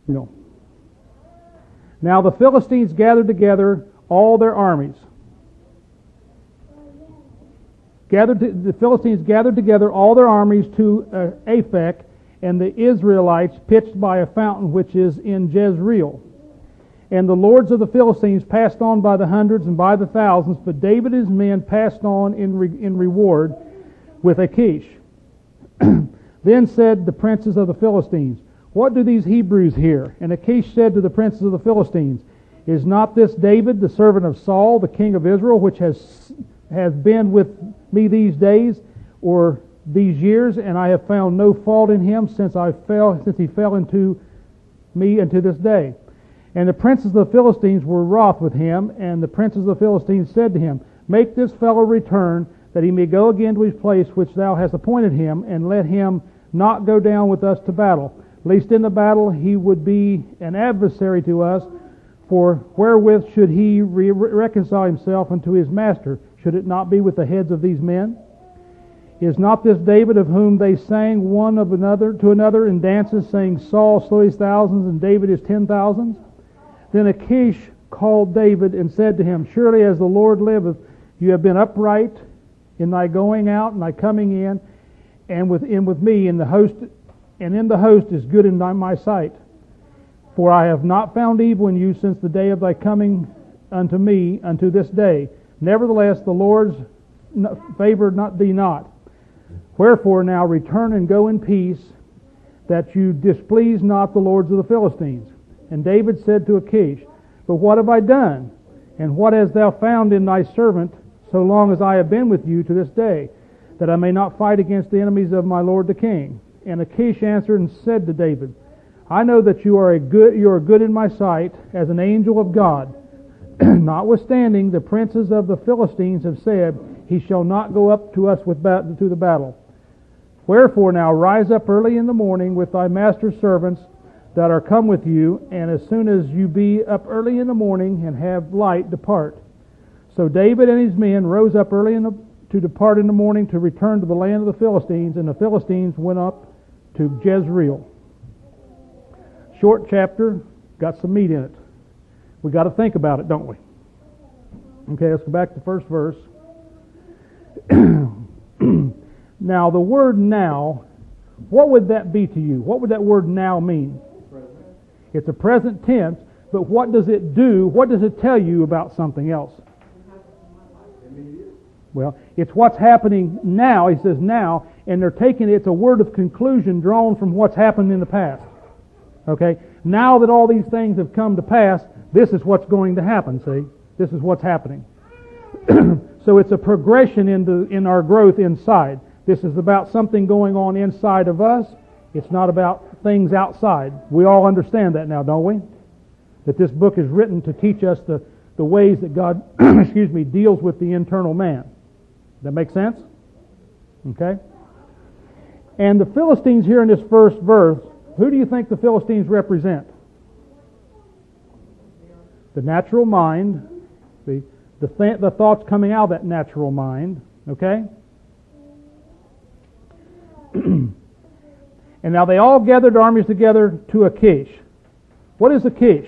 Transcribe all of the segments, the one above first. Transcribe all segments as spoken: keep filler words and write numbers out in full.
No. Now the Philistines gathered together all their armies. Gathered to, the Philistines gathered together all their armies to uh, Aphek, and the Israelites pitched by a fountain which is in Jezreel. And the lords of the Philistines passed on by the hundreds and by the thousands, but David and his men passed on in, re, in reward with Achish. Then said the princes of the Philistines, "What do these Hebrews here?" And Achish said to the princes of the Philistines, "Is not this David, the servant of Saul, the king of Israel, which has has been with me these days, or these years, and I have found no fault in him since I fell, since he fell into me unto this day?" And the princes of the Philistines were wroth with him, and the princes of the Philistines said to him, "Make this fellow return, that he may go again to his place which thou hast appointed him, and let him not go down with us to battle, lest in the battle he would be an adversary to us. For wherewith should he re- reconcile himself unto his master? Should it not be with the heads of these men? Is not this David of whom they sang one of another to another in dances, saying, Saul slew his thousands, and David his ten thousands? Then Achish called David and said to him, Surely as the Lord liveth, you have been upright in thy going out and thy coming in, and within with me in the host, and in the host is good in thy, my sight. For I have not found evil in you since the day of thy coming unto me unto this day. Nevertheless, the Lord's favor not thee not. Wherefore now return and go in peace, that you displease not the lords of the Philistines. And David said to Achish, But what have I done? And what hast thou found in thy servant, so long as I have been with you to this day, that I may not fight against the enemies of my lord the king? And Achish answered and said to David, I know that you are a good you are good in my sight, as an angel of God. Notwithstanding, the princes of the Philistines have said, He shall not go up to us with bat- to the battle. Wherefore now rise up early in the morning with thy master's servants that are come with you, and as soon as you be up early in the morning and have light, depart. So David and his men rose up early in the, to depart in the morning to return to the land of the Philistines, and the Philistines went up to Jezreel. Short chapter, got some meat in it. We got to think about it, don't we? Okay, let's go back to the first verse. Now, the word now, what would that be to you? What would that word now mean? It's a present tense, but what does it do? What does it tell you about something else? Well, it's what's happening now. He says now, and they're taking it, it's a word of conclusion drawn from what's happened in the past. Okay? Now that all these things have come to pass, this is what's going to happen, see? This is what's happening. So it's a progression in, the, in our growth inside. This is about something going on inside of us. It's not about things outside. We all understand that now, don't we? That this book is written to teach us the, the ways that God, excuse me, deals with the internal man. That make sense? Okay? And the Philistines here in this first verse, who do you think the Philistines represent? The natural mind, the the, th- the thoughts coming out of that natural mind, okay? And now they all gathered armies together to Achish. What is Achish?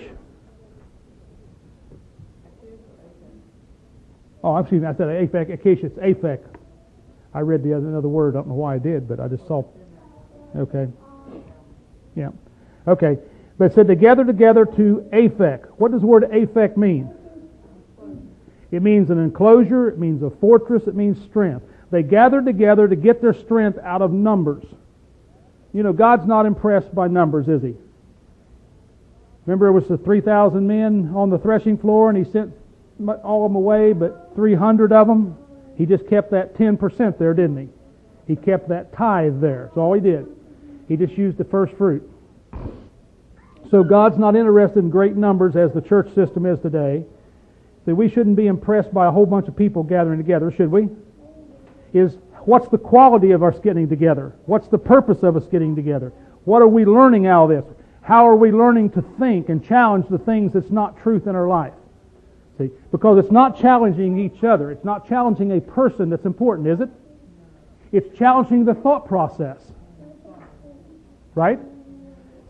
Oh, excuse me, I said Aphek. Achish, it's Aphek. I read the other, another word, I don't know why I did, but I just saw. Okay. Yeah. Okay. But it said they gathered together to Aphek. What does the word Aphek mean? It means an enclosure, it means a fortress, it means strength. They gathered together to get their strength out of numbers. You know, God's not impressed by numbers, is He? Remember, it was the three thousand men on the threshing floor, and He sent all of them away, but three hundred of them, He just kept that ten percent there, didn't He? He kept that tithe there. That's all He did. He just used the first fruit. So God's not interested in great numbers as the church system is today. So we shouldn't be impressed by a whole bunch of people gathering together, should we? Is what's the quality of us getting together? What's the purpose of us getting together? What are we learning out of this? How are we learning to think and challenge the things that's not truth in our life? See, because it's not challenging each other. It's not challenging a person that's important, is it? It's challenging the thought process. Right?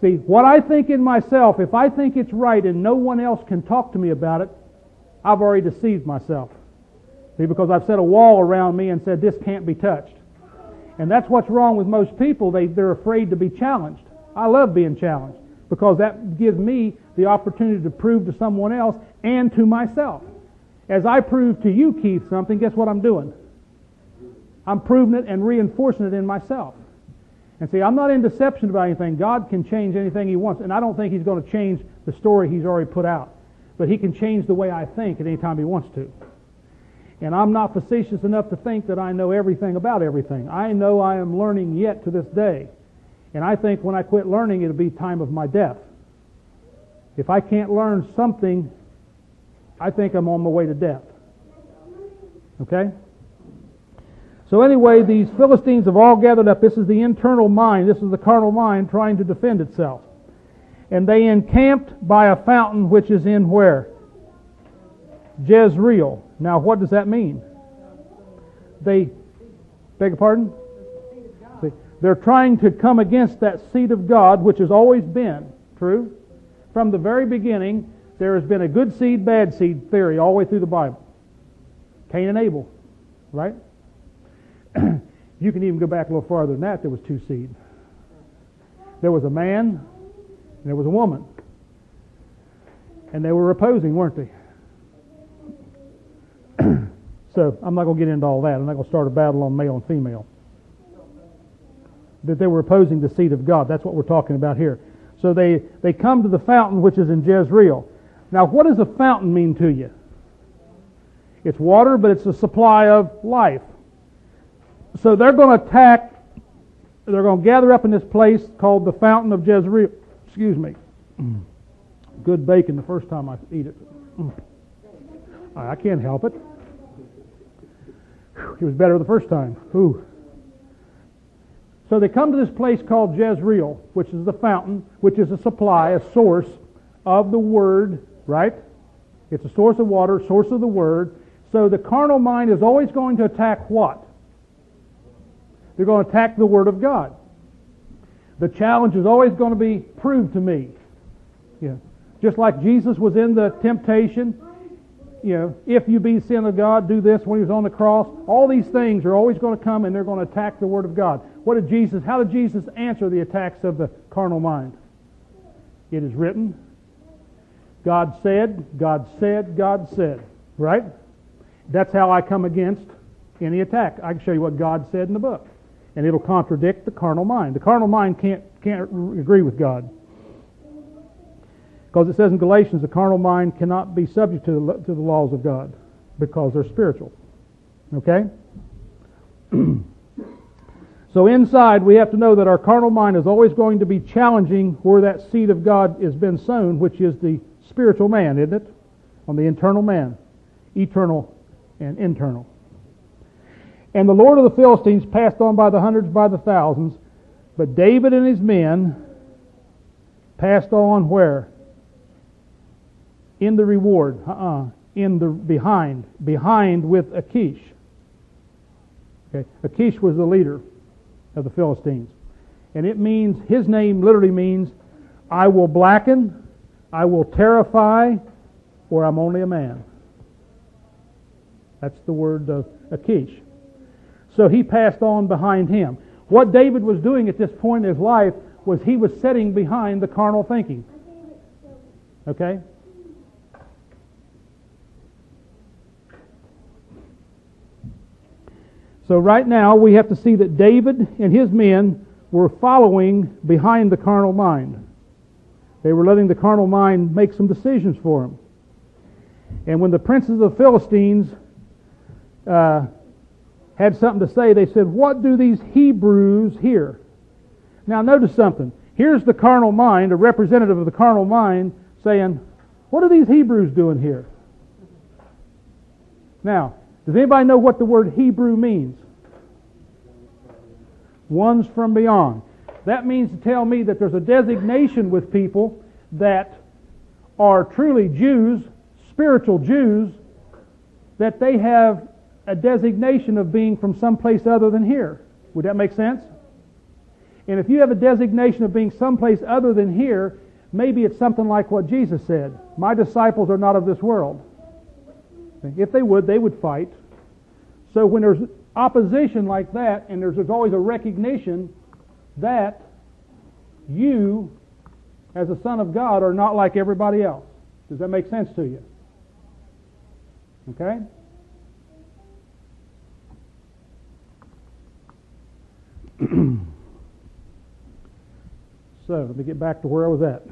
See, what I think in myself, if I think it's right and no one else can talk to me about it, I've already deceived myself. See, because I've set a wall around me and said this can't be touched. And that's what's wrong with most people. They, they're afraid to be challenged. I love being challenged because that gives me the opportunity to prove to someone else and to myself. As I prove to you, Keith, something, guess what I'm doing? I'm proving it and reinforcing it in myself. And see, I'm not in deception about anything. God can change anything He wants, and I don't think He's going to change the story He's already put out. But He can change the way I think at any time He wants to. And I'm not facetious enough to think that I know everything about everything. I know I am learning yet to this day. And I think when I quit learning, it'll be time of my death. If I can't learn something, I think I'm on my way to death. Okay? So anyway, these Philistines have all gathered up. This is the internal mind. This is the carnal mind trying to defend itself. And they encamped by a fountain which is in where? Jezreel. Now, what does that mean? They, beg your pardon? See, they're trying to come against that seed of God, which has always been true. From the very beginning, there has been a good seed, bad seed theory all the way through the Bible. Cain and Abel, right? You can even go back a little farther than that. There was two seed. There was a man and there was a woman. And they were opposing, weren't they? So I'm not going to get into all that. I'm not going to start a battle on male and female. That they were opposing the seed of God. That's what we're talking about here. So they, they come to the fountain which is in Jezreel. Now, what does a fountain mean to you? It's water, but it's a supply of life. So they're going to attack, they're going to gather up in this place called the fountain of Jezreel. Excuse me. Good bacon the first time I eat it. I can't help it. It was better the first time. Ooh. So they come to this place called Jezreel, which is the fountain, which is a supply, a source of the Word, right? It's a source of water, source of the Word. So the carnal mind is always going to attack what? They're going to attack the Word of God. The challenge is always going to be, prove to me. Yeah. Just like Jesus was in the temptation, you know, if you be the Son of God, do this when He was on the cross. All these things are always going to come and they're going to attack the Word of God. What did Jesus, how did Jesus answer the attacks of the carnal mind? It is written, God said, God said, God said. Right? That's how I come against any attack. I can show you what God said in the book. And it'll contradict the carnal mind. The carnal mind can't, can't agree with God. Because it says in Galatians, the carnal mind cannot be subject to the, to the laws of God because they're spiritual. Okay? So inside, we have to know that our carnal mind is always going to be challenging where that seed of God has been sown, which is the spiritual man, isn't it? On the internal man. Eternal and internal. And the Lord of the Philistines passed on by the hundreds, by the thousands, but David and his men passed on where? In the reward. Uh-uh. In the behind. Behind with Achish. Okay. Achish was the leader of the Philistines. And it means, his name literally means, I will blacken, I will terrify, or I'm only a man. That's the word of Achish. So he passed on behind him. What David was doing at this point in his life was he was setting behind the carnal thinking. Okay? So right now we have to see that David and his men were following behind the carnal mind. They were letting the carnal mind make some decisions for them. And when the princes of the Philistines uh, had something to say, they said, what do these Hebrews here? Now notice something. Here's the carnal mind, a representative of the carnal mind, saying, what are these Hebrews doing here? Now, does anybody know what the word Hebrew means? Ones from beyond. That means to tell me that there's a designation with people that are truly Jews, spiritual Jews, that they have a designation of being from someplace other than here. Would that make sense? And if you have a designation of being someplace other than here, maybe it's something like what Jesus said. My disciples are not of this world. If they would, they would fight. So when there's opposition like that, and there's, there's always a recognition that you, as a son of God, are not like everybody else. Does that make sense to you? Okay? So, let me get back to where I was at.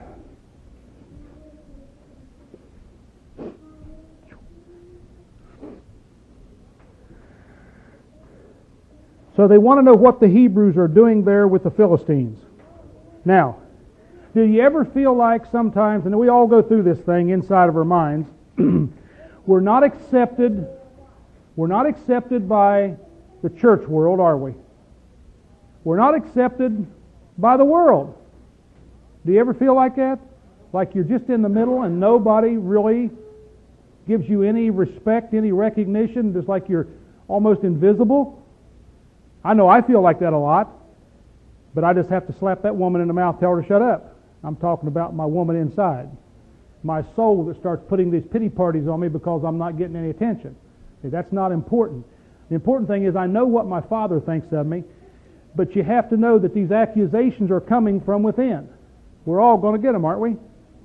So they want to know what the Hebrews are doing there with the Philistines. Now, do you ever feel like sometimes, and we all go through this thing inside of our minds, we're not accepted, we're not accepted by the church world, are we? We're not accepted by the world. Do you ever feel like that? Like you're just in the middle and nobody really gives you any respect, any recognition, just like you're almost invisible? I know I feel like that a lot, but I just have to slap that woman in the mouth, tell her to shut up. I'm talking about my woman inside. My soul that starts putting these pity parties on me because I'm not getting any attention. See, that's not important. The important thing is I know what my Father thinks of me, but you have to know that these accusations are coming from within. We're all going to get them, aren't we?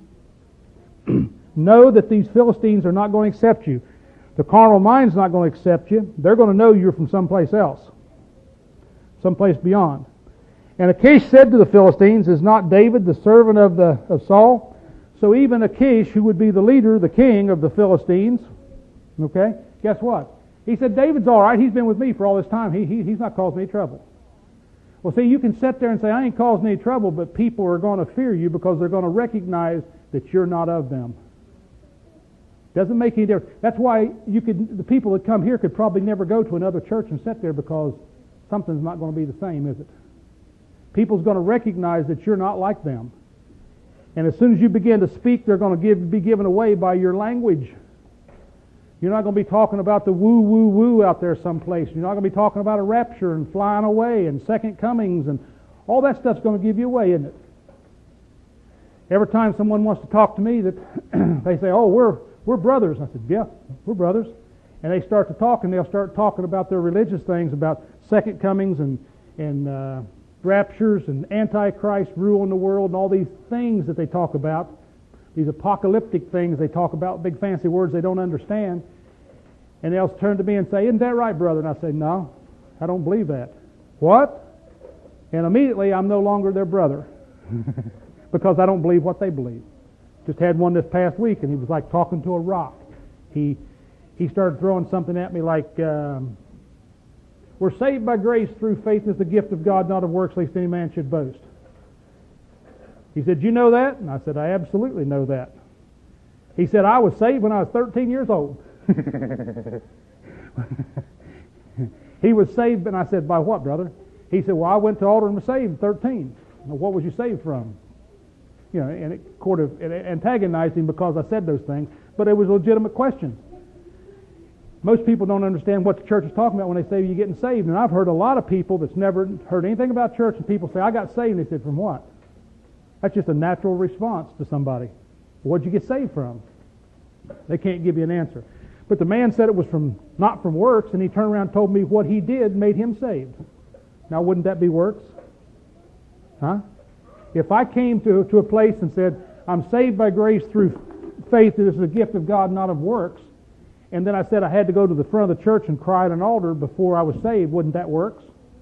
Know that these Philistines are not going to accept you. The carnal mind's not going to accept you. They're going to know you're from someplace else. Someplace beyond. And Achish said to the Philistines, is not David the servant of the of Saul? So even Achish, who would be the leader, the king of the Philistines, okay, guess what? He said, David's all right. He's been with me for all this time. He, he He's not causing any trouble. Well, see, you can sit there and say, I ain't causing any trouble, but people are going to fear you because they're going to recognize that you're not of them. Doesn't make any difference. That's why you could, the people that come here could probably never go to another church and sit there because something's not going to be the same, is it? People's going to recognize that you're not like them. And as soon as you begin to speak, they're going to give, be given away by your language. You're not going to be talking about the woo, woo, woo out there someplace. You're not going to be talking about a rapture and flying away and second comings and all that stuff's going to give you away, isn't it? Every time someone wants to talk to me, that they say, oh, we're we're brothers. I said, yeah, we're brothers. And they start to talk, and they'll start talking about their religious things, about second comings and, and uh, raptures and antichrist rule in the world and all these things that they talk about. These apocalyptic things they talk about, big fancy words they don't understand. And they'll turn to me and say, isn't that right, brother? And I say, no, I don't believe that. What? And immediately I'm no longer their brother because I don't believe what they believe. Just had one this past week, and he was like talking to a rock. He he started throwing something at me like, um, we're saved by grace through faith as the gift of God, not of works, lest any man should boast. He said, you know that? And I said, I absolutely know that. He said, I was saved when I was thirteen years old. He was saved, and I said, by what, brother? He said, well, I went to altar and was saved at thirteen. Well, what was you saved from? You know, and it sort of it antagonized him because I said those things, but it was legitimate questions. Most people don't understand what the church is talking about when they say you're getting saved. And I've heard a lot of people that's never heard anything about church, and people say, I got saved. And they said, from what? That's just a natural response to somebody. What'd you get saved from? They can't give you an answer. But the man said it was from not from works, and he turned around and told me what he did made him saved. Now, wouldn't that be works? Huh? If I came to, to a place and said, I'm saved by grace through faith that is a gift of God, not of works, and then I said I had to go to the front of the church and cry at an altar before I was saved, wouldn't that works?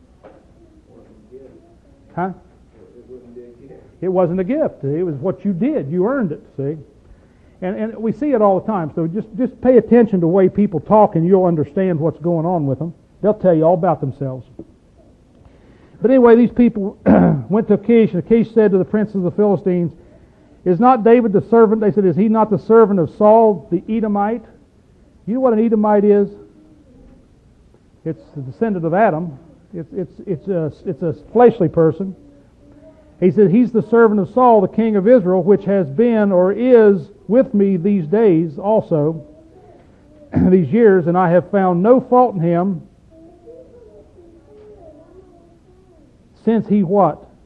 Huh? It wasn't a gift. It was what you did. You earned it, see? And, and we see it all the time. So just, just pay attention to the way people talk, and you'll understand what's going on with them. They'll tell you all about themselves. But anyway, these people went to Achish, and Achish said to the prince of the Philistines, is not David the servant? They said, is he not the servant of Saul the Edomite? You know what an Edomite is? It's the descendant of Adam. It's, it's, it's, a, it's a fleshly person. He said, he's the servant of Saul, the king of Israel, which has been or is with me these days also, these years, and I have found no fault in him, since he what?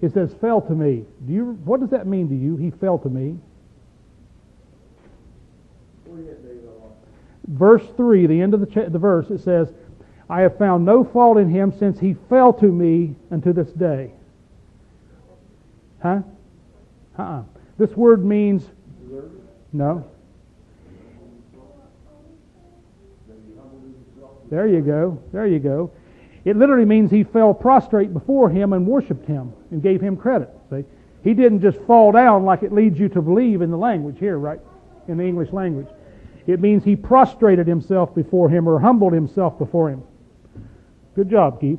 It says, fell to me. Do you? What does that mean to you? He fell to me. Verse three, the end of the, ch- the verse, it says, I have found no fault in him since he fell to me unto this day. Huh? Uh-uh. This word means... No. There you go. There you go. It literally means he fell prostrate before him and worshipped him and gave him credit. See? He didn't just fall down like it leads you to believe in the language here, right? In the English language. It means he prostrated himself before him or humbled himself before him. Good job, Keith.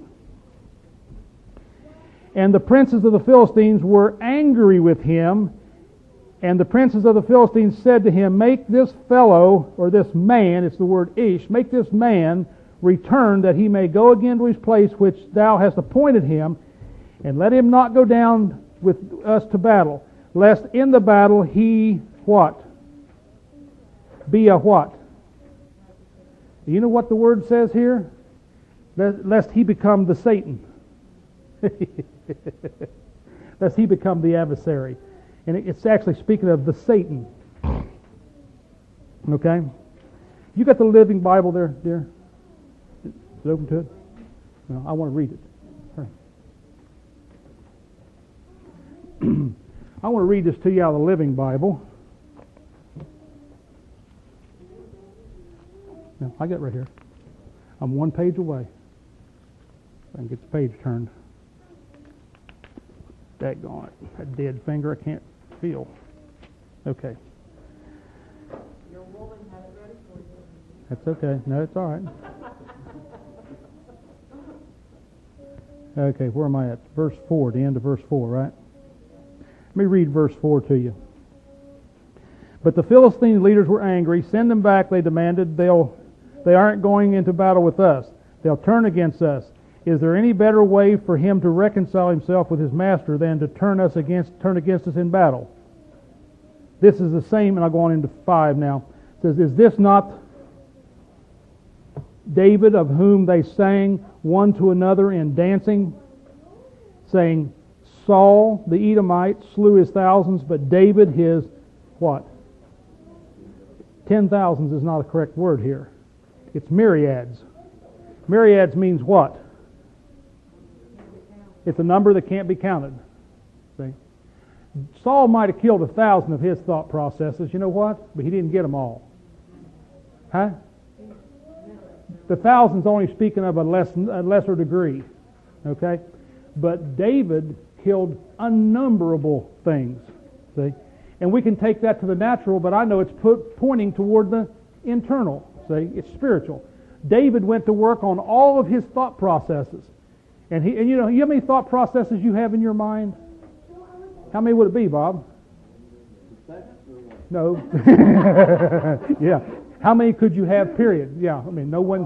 And the princes of the Philistines were angry with him. And the princes of the Philistines said to him, make this fellow, or this man, it's the word ish, make this man return that he may go again to his place which thou hast appointed him, and let him not go down with us to battle, lest in the battle he, what? Be a what? Do you know what the word says here? Lest he become the Satan. Lest he become the adversary. And it's actually speaking of the Satan. Okay? You got the Living Bible there, dear? Is it open to it? No, I want to read it. Hurry. I want to read this to you out of the Living Bible. No, I got it right here. I'm one page away. I can get the page turned. Daggone it. That dead finger I can't feel. Okay. Your woman had it ready for you. That's okay. No, it's all right. Okay, where am I at? Verse four, the end of verse four, right? Let me read verse four to you. But the Philistine leaders were angry. Send them back, they demanded. They'll, they aren't going into battle with us. They'll turn against us. Is there any better way for him to reconcile himself with his master than to turn us against turn against us in battle? This is the same, and I'll go on into five now. It says, is this not David of whom they sang one to another in dancing, saying, Saul the Edomite slew his thousands, but David his what? Ten thousands is not a correct word here. It's myriads. Myriads means what? It's a number that can't be counted. See? Saul might have killed a thousand of his thought processes. You know what? But he didn't get them all. Huh? The thousand's only speaking of a, less, a lesser degree. Okay? But David killed unnumberable things. See? And we can take that to the natural, but I know it's put, pointing toward the internal. See? It's spiritual. David went to work on all of his thought processes. And he, and you know, you know how many thought processes you have in your mind? How many would it be, Bob? No. Yeah. How many could you have, period? Yeah, I mean, no one...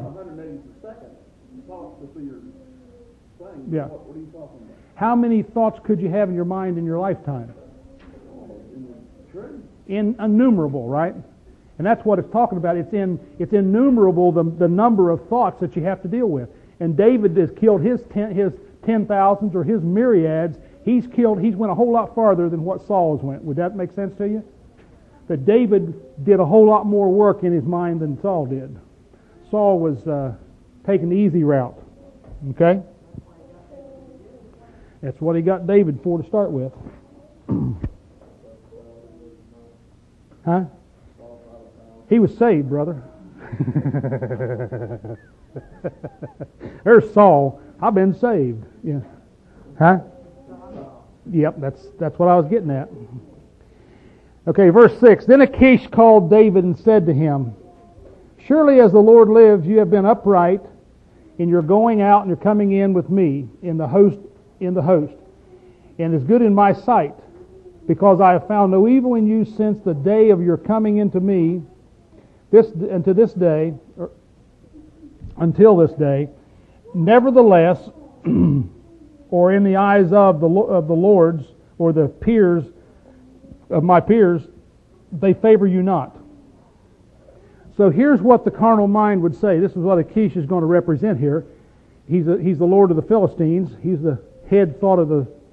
Yeah. What are you talking about? How many thoughts could you have in your mind in your lifetime? In innumerable, right? And that's what it's talking about. It's in it's innumerable the the number of thoughts that you have to deal with. And David has killed his ten, his ten thousands or his myriads. He's killed. He's went a whole lot farther than what Saul's went. Would that make sense to you? That David did a whole lot more work in his mind than Saul did. Saul was uh, taking the easy route. Okay. That's what he got David for to start with. Huh? He was saved, brother. There's Saul. I've been saved. Yeah. Huh? Yep, that's that's what I was getting at. Okay, verse six. Then Achish called David and said to him, Surely as the Lord lives, you have been upright in your going out and your coming in with me in the host in the host, and is good in my sight, because I have found no evil in you since the day of your coming into me, this and to this day, or, until this day. Nevertheless, or in the eyes of the of the Lord's or the peers of my peers, they favor you not. So here's what the carnal mind would say. This is what Achish is going to represent here. He's a, he's the Lord of the Philistines. He's the head thought of the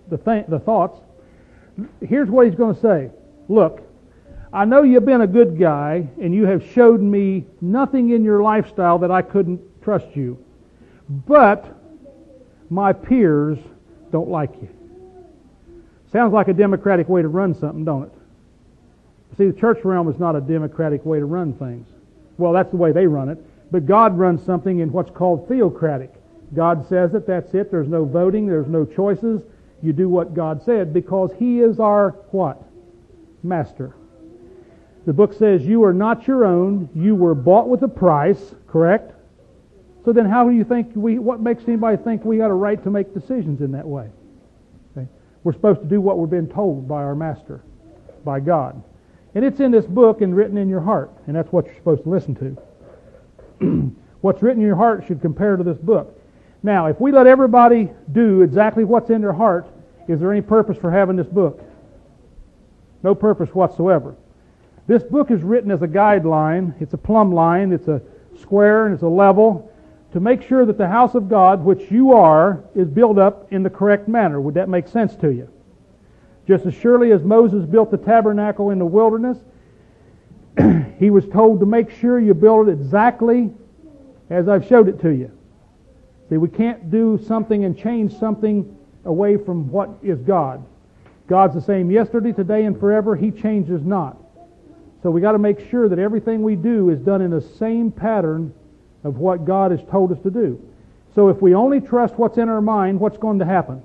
the, th- the thoughts. Here's what he's going to say. Look, I know you've been a good guy, and you have showed me nothing in your lifestyle that I couldn't trust you. But my peers don't like you. Sounds like a democratic way to run something, don't it? See, the church realm is not a democratic way to run things. Well, that's the way they run it. But God runs something in what's called theocratic. God says it, that's it. There's no voting, there's no choices. You do what God said because He is our what? Master. The book says you are not your own. You were bought with a price, correct? So then how do you think we, what makes anybody think we got a right to make decisions in that way? Okay? We're supposed to do what we're being told by our Master, by God. And it's in this book and written in your heart. And that's what you're supposed to listen to. What's written in your heart should compare to this book. Now, if we let everybody do exactly what's in their heart, is there any purpose for having this book? No purpose whatsoever. This book is written as a guideline. It's a plumb line. It's a square and it's a level to make sure that the house of God, which you are, is built up in the correct manner. Would that make sense to you? Just as surely as Moses built the tabernacle in the wilderness, he was told to make sure you build it exactly as I've showed it to you. See, we can't do something and change something away from what is God. God's the same yesterday, today, and forever. He changes not. So we got to make sure that everything we do is done in the same pattern of what God has told us to do. So if we only trust what's in our mind, what's going to happen?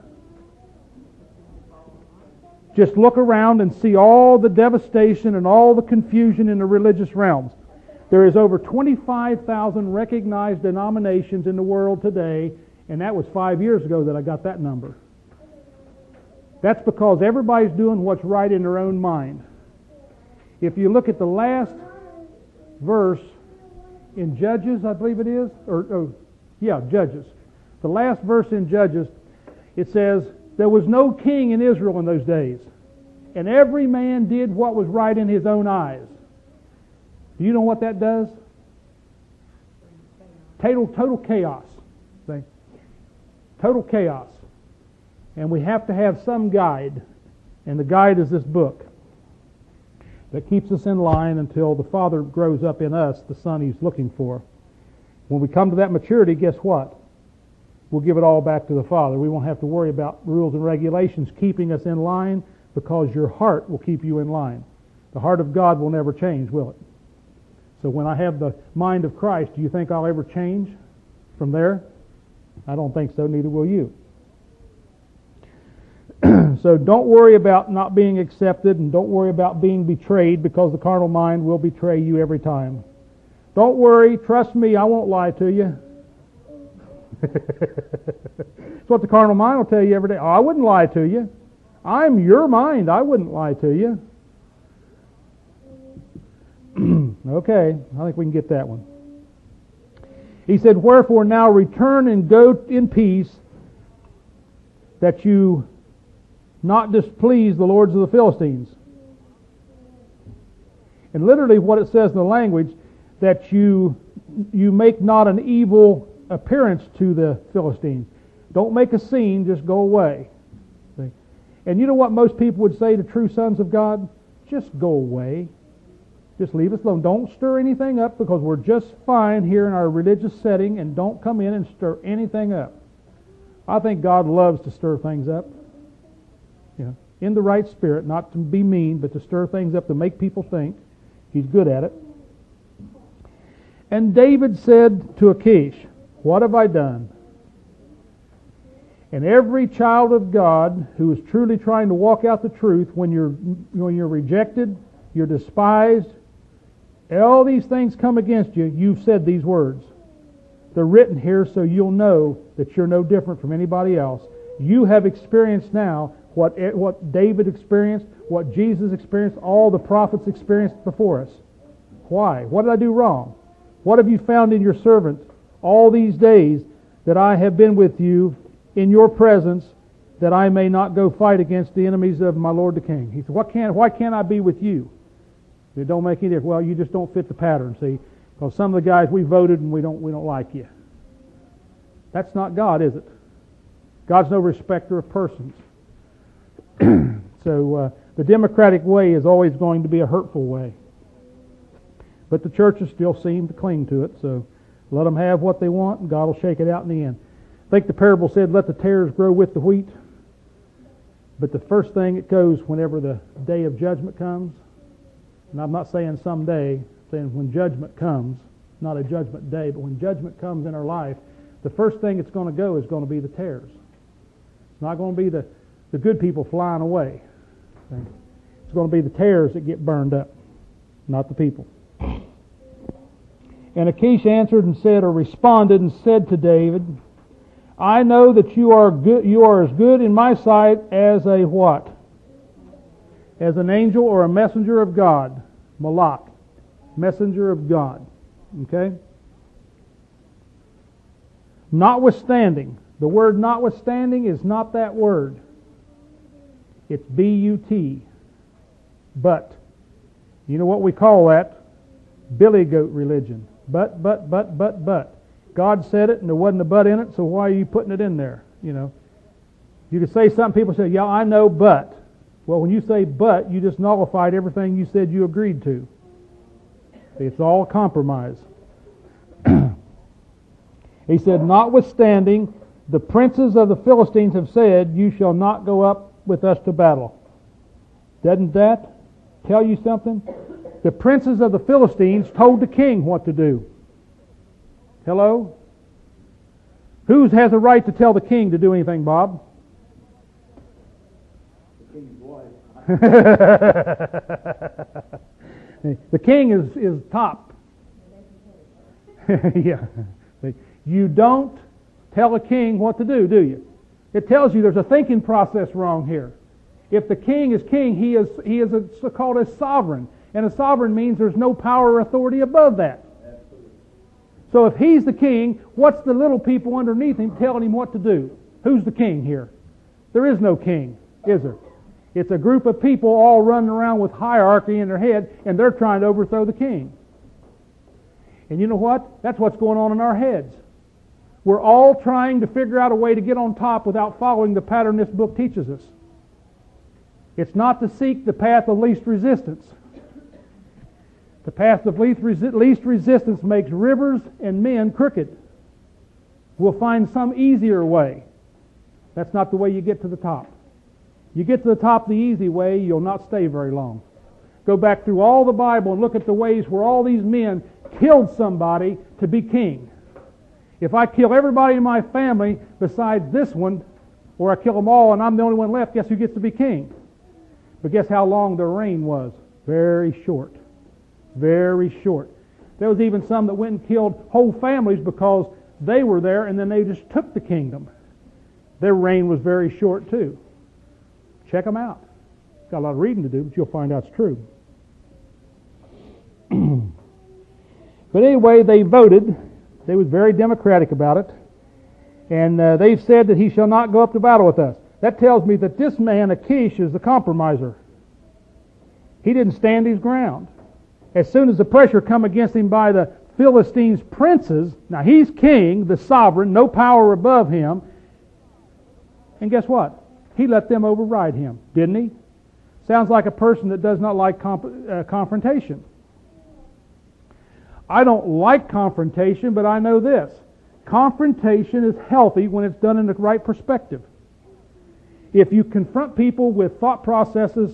Just look around and see all the devastation and all the confusion in the religious realms. There is over twenty-five thousand recognized denominations in the world today, and that was five years ago that I got that number. That's because everybody's doing what's right in their own mind. If you look at the last verse in Judges, I believe it is, or, or yeah, Judges. The last verse in Judges, it says, there was no king in Israel in those days, and every man did what was right in his own eyes. Do you know what that does? Total, total chaos. See? Total chaos. And we have to have some guide, and the guide is this book that keeps us in line until the Father grows up in us, the Son He's looking for. When we come to that maturity, guess what? We'll give it all back to the Father. We won't have to worry about rules and regulations keeping us in line because your heart will keep you in line. The heart of God will never change, will it? So when I have the mind of Christ, do you think I'll ever change from there? I don't think so, neither will you. So don't worry about not being accepted, and don't worry about being betrayed, because the carnal mind will betray you every time. Don't worry, trust me, I won't lie to you. That's what the carnal mind will tell you every day. Oh, I wouldn't lie to you. I'm your mind. I wouldn't lie to you. Okay, I think we can get that one. He said, wherefore now return and go in peace, that you not displease the lords of the Philistines. And literally what it says in the language, that you you make not an evil appearance to the Philistines. Don't make a scene, just go away. See? And you know what most people would say to true sons of God? Just go away. Just leave us alone. Don't stir anything up, because we're just fine here in our religious setting, and don't come in and stir anything up. I think God loves to stir things up. You know, in the right spirit, not to be mean, but to stir things up to make people think. He's good at it. And David said to Achish, what have I done? And every child of God who is truly trying to walk out the truth, when you're when you're rejected, you're despised, all these things come against you, you've said these words. They're written here so you'll know that you're no different from anybody else. You have experienced now what, what David experienced, what Jesus experienced, all the prophets experienced before us. Why? What did I do wrong? What have you found in your servant all these days that I have been with you in your presence, that I may not go fight against the enemies of my Lord the King? He said, what can, why can't I be with you? It don't make any difference. Well, you just don't fit the pattern, see? Because some of the guys, we voted and we don't we don't like you. That's not God, is it? God's no respecter of persons. So uh, the democratic way is always going to be a hurtful way. But the churches still seem to cling to it, so let them have what they want, and God will shake it out in the end. I think the parable said, let the tares grow with the wheat. But the first thing it goes whenever the day of judgment comes, and I'm not saying someday, I'm saying when judgment comes, not a judgment day, but when judgment comes in our life, the first thing it's going to go is going to be the tares. It's not going to be the, the good people flying away. It's going to be the tares that get burned up, not the people. And Achish answered and said, or responded and said to David, I know that you are good, you are as good in my sight as a what? As an angel or a messenger of God. Malak. Messenger of God. Okay? Notwithstanding. The word notwithstanding is not that word. It's B U T. But. You know what we call that? Billy goat religion. But, but, but, but, but. God said it and there wasn't a but in it, so why are you putting it in there? You know. You could say something, people say, yeah, I know, but. Well, when you say but, you just nullified everything you said you agreed to. It's all compromise. He said, notwithstanding, the princes of the Philistines have said, you shall not go up with us to battle. Doesn't that tell you something? The princes of the Philistines told the king what to do. Hello? Who has a right to tell the king to do anything, Bob? The king's wife. The king is, is top. Yeah. You don't tell a king what to do, do you? It tells you there's a thinking process wrong here. If the king is king, he is he is a, called a sovereign. And a sovereign means there's no power or authority above that. Absolutely. So if he's the king, what's the little people underneath him telling him what to do? Who's the king here? There is no king, is there? It's a group of people all running around with hierarchy in their head, and they're trying to overthrow the king. And you know what? That's what's going on in our heads. We're all trying to figure out a way to get on top without following the pattern this book teaches us. It's not to seek the path of least resistance. The path of least resistance makes rivers and men crooked. We'll find some easier way. That's not the way you get to the top. You get to the top the easy way, you'll not stay very long. Go back through all the Bible and look at the ways where all these men killed somebody to be king. If I kill everybody in my family besides this one, or I kill them all and I'm the only one left, guess who gets to be king? But guess how long their reign was? Very short. Very short. There was even some that went and killed whole families because they were there and then they just took the kingdom. Their reign was very short too. Check them out. Got a lot of reading to do, but you'll find out it's true. But anyway, they voted. They was very democratic about it. And uh, they've said that he shall not go up to battle with us. That tells me that this man, Achish, is the compromiser. He didn't stand his ground. As soon as the pressure come against him by the Philistines' princes, now he's king, the sovereign, no power above him. And guess what? He let them override him, didn't he? Sounds like a person that does not like comp- uh, confrontation. I don't like confrontation, but I know this. Confrontation is healthy when it's done in the right perspective. If you confront people with thought processes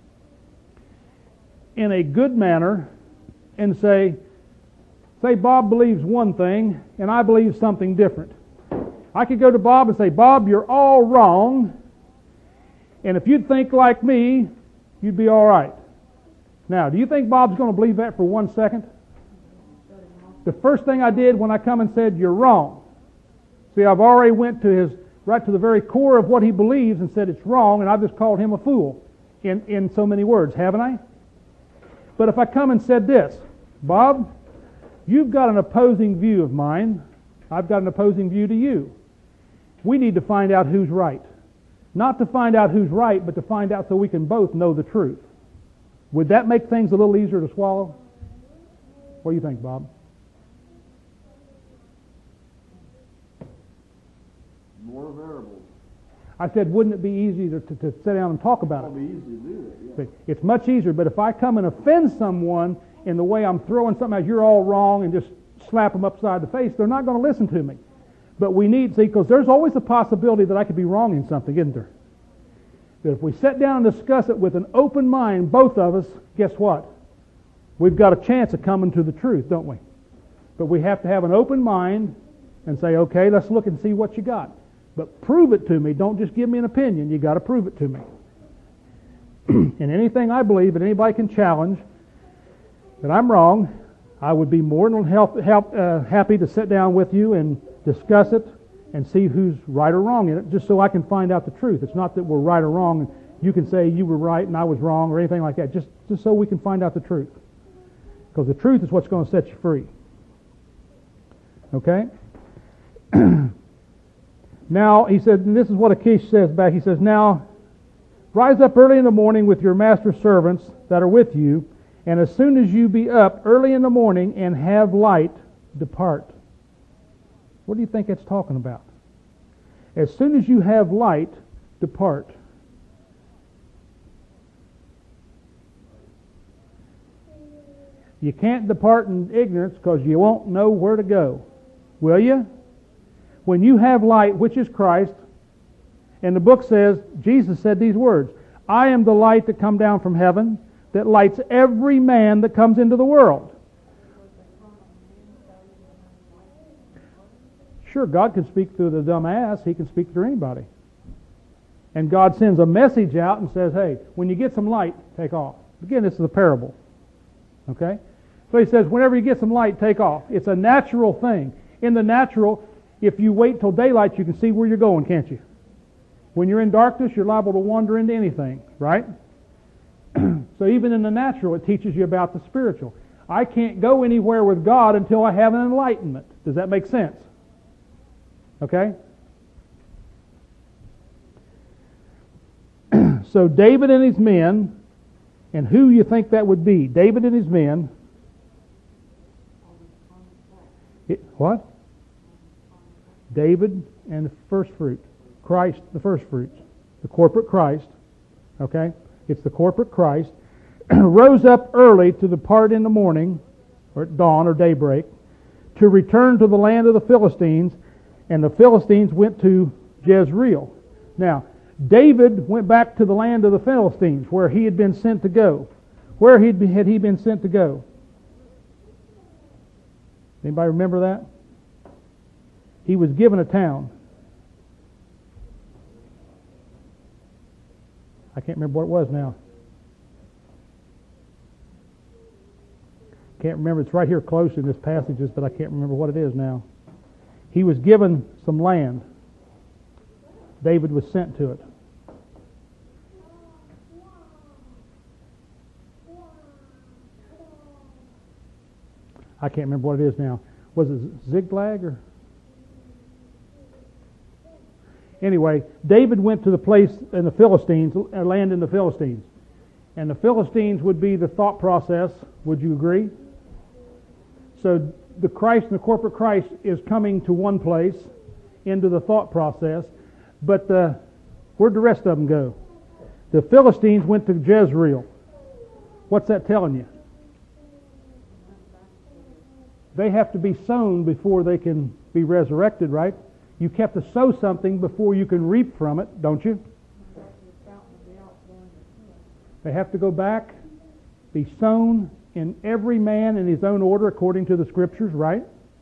in a good manner and say, say Bob believes one thing and I believe something different. I could go to Bob and say, Bob, you're all wrong. And if you'd think like me, you'd be all right. Now, do you think Bob's going to believe that for one second? The first thing I did when I come and said, you're wrong. See, I've already went to his, right to the very core of what he believes and said it's wrong, and I've just called him a fool in, in so many words, haven't I? But if I come and said this, Bob, you've got an opposing view of mine. I've got an opposing view to you. We need to find out who's right. Not to find out who's right, but to find out so we can both know the truth. Would that make things a little easier to swallow? What do you think, Bob? More variables. I said, wouldn't it be easy to, to, to sit down and talk about it? It'll be easy to do that, yeah. It's much easier, but if I come and offend someone in the way I'm throwing something out, you're all wrong, and just slap them upside the face, they're not going to listen to me. But we need, see, because there's always a possibility that I could be wrong in something, isn't there? But if we sit down and discuss it with an open mind, both of us, guess what? We've got a chance of coming to the truth, don't we? But we have to have an open mind and say, okay, let's look and see what you got. But prove it to me. Don't just give me an opinion. You got to prove it to me. And anything I believe that anybody can challenge that I'm wrong, I would be more than help, help, uh, happy to sit down with you and discuss it and see who's right or wrong in it, just so I can find out the truth. It's not that we're right or wrong and you can say you were right and I was wrong or anything like that. Just, just so we can find out the truth. Because the truth is what's going to set you free. Okay? Now, he said, and this is what Achish says back, he says, now, rise up early in the morning with your master's servants that are with you, and as soon as you be up early in the morning and have light, depart. What do you think it's talking about? As soon as you have light, depart. You can't depart in ignorance because you won't know where to go. Will you? When you have light, which is Christ, and the book says, Jesus said these words, I am the light that come down from heaven, that lights every man that comes into the world. Sure, God can speak through the dumb ass. He can speak through anybody. And God sends a message out and says, hey, when you get some light, take off. Again, this is a parable. Okay? So he says, whenever you get some light, take off. It's a natural thing. In the natural, if you wait till daylight, you can see where you're going, can't you? When you're in darkness, you're liable to wander into anything, right? So even in the natural, it teaches you about the spiritual. I can't go anywhere with God until I have an enlightenment. Does that make sense? Okay? So David and his men, and who you think that would be? David and his men. It, what? David and the first fruit. Christ, the first fruits. The corporate Christ. Okay? It's the corporate Christ. Rose up early to depart in the morning, or at dawn or daybreak, to return to the land of the Philistines, and the Philistines went to Jezreel. Now, David went back to the land of the Philistines, where he had been sent to go. Where had he been sent to go? Anybody remember that? He was given a town. I can't remember what it was now. Can't remember. It's right here close in this passages, but I can't remember what it is now. He was given some land. David was sent to it. I can't remember what it is now. Was it Ziklag or? Anyway, David went to the place in the Philistines, a land in the Philistines. And the Philistines would be the thought process. Would you agree? So the Christ and the corporate Christ is coming to one place, into the thought process. But the, where'd the rest of them go? The Philistines went to Jezreel. What's that telling you? They have to be sown before they can be resurrected, right? You have to sow something before you can reap from it, don't you? They have to go back, be sown in every man in his own order according to the Scriptures, right?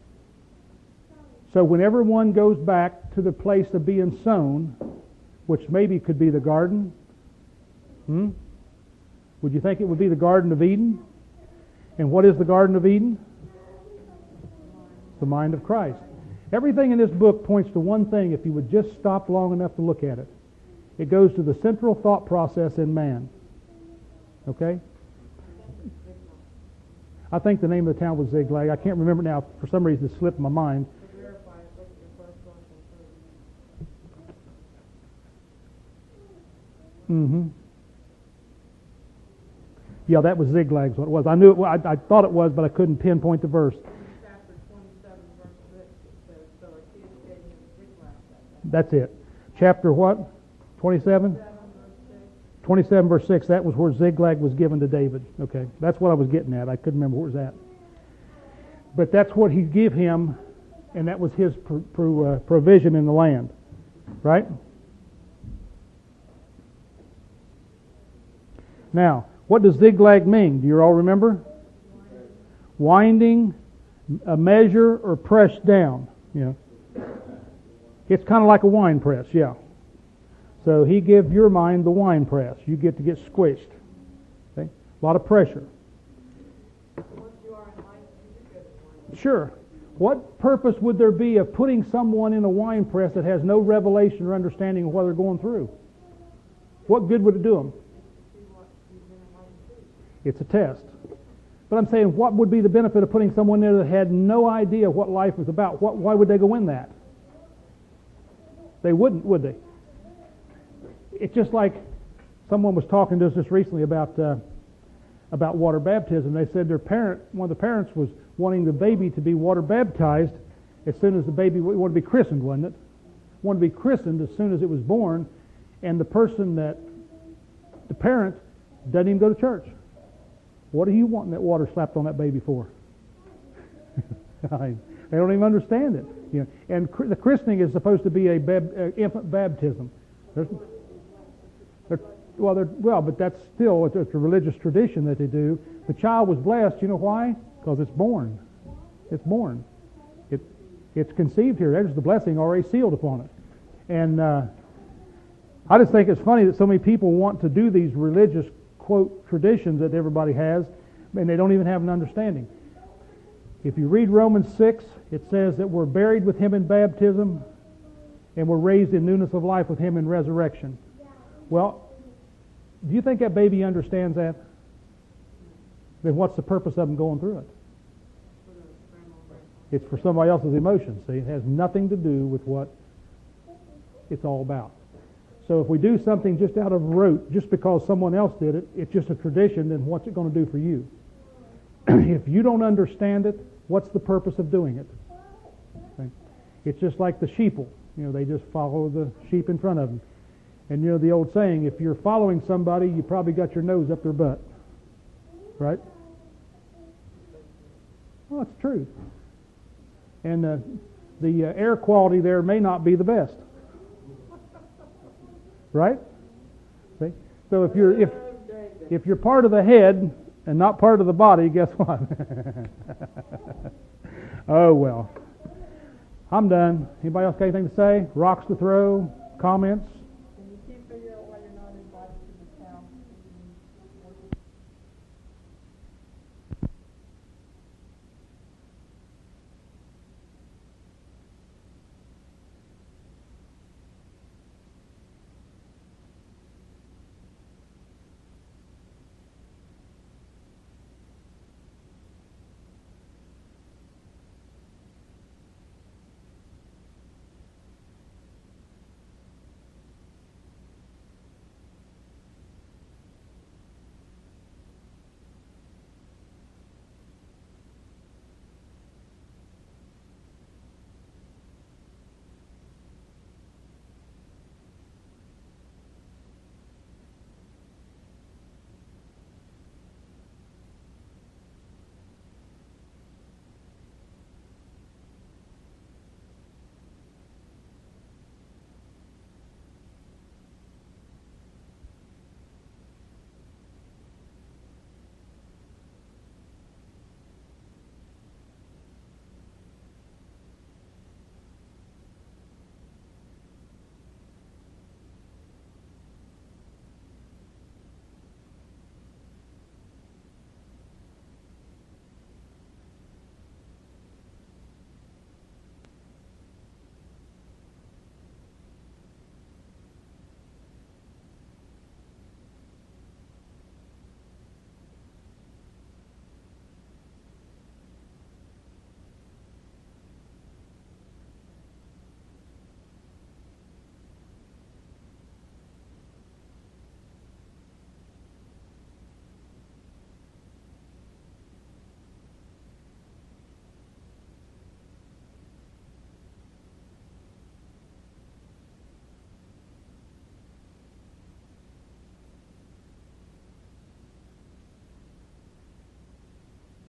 So whenever one goes back to the place of being sown, which maybe could be the garden, hmm? Would you think it would be the Garden of Eden? And what is the Garden of Eden? The mind of Christ. Everything in this book points to one thing if you would just stop long enough to look at it. It goes to the central thought process in man. Okay? I think the name of the town was Ziklag. I can't remember now. For some reason it slipped my mind. Mm-hmm. Yeah, that was Ziklag is what it was. I knew it was, I, I thought it was, but I couldn't pinpoint the verse. That's it. Chapter what? twenty-seven? twenty-seven verse six, that was where Ziklag was given to David. Okay, that's what I was getting at. I couldn't remember where it was at. But that's what he gave him, and that was his pro, pro, uh, provision in the land. Right? Now, what does Ziklag mean? Do you all remember? Winding, a measure, or press down. You know. It's kind of like a wine press, yeah. So he gives your mind the wine press. You get to get squished. Okay? A lot of pressure. Sure. What purpose would there be of putting someone in a wine press that has no revelation or understanding of what they're going through? What good would it do them? It's a test. But I'm saying, what would be the benefit of putting someone there that had no idea what life was about? What, why would they go in that? They wouldn't, would they? It's just like someone was talking to us just recently about uh, about water baptism. They said their parent, one of the parents, was wanting the baby to be water baptized as soon as the baby wanted to be christened, wasn't it? Wanted to be christened as soon as it was born, and the person that the parent doesn't even go to church. What are you wanting that water slapped on that baby for? They don't even understand it. You know, and cr- the christening is supposed to be a bab- uh, infant baptism. There's, they're, well, they're, well, but that's still it's, it's a religious tradition that they do. The child was blessed. You know why? Because it's born. It's born. It it's conceived here. There's the blessing already sealed upon it. And uh, I just think it's funny that so many people want to do these religious quote traditions that everybody has, and they don't even have an understanding. If you read Romans six, it says that we're buried with Him in baptism and we're raised in newness of life with Him in resurrection. Well, do you think that baby understands that? Then what's the purpose of them going through it? It's for somebody else's emotions. See, it has nothing to do with what it's all about. So if we do something just out of rote, just because someone else did it, it's just a tradition, then what's it going to do for you? If you don't understand it, what's the purpose of doing it? Okay. It's just like the sheeple. You know, they just follow the sheep in front of them. And you know the old saying, if you're following somebody, you probably got your nose up their butt. Right? Well, it's true. And uh, the uh, air quality there may not be the best. Right? See? So if you're if if you're part of the head and not part of the body, guess what? Oh well. I'm done. Anybody else got anything to say? Rocks to throw? Comments?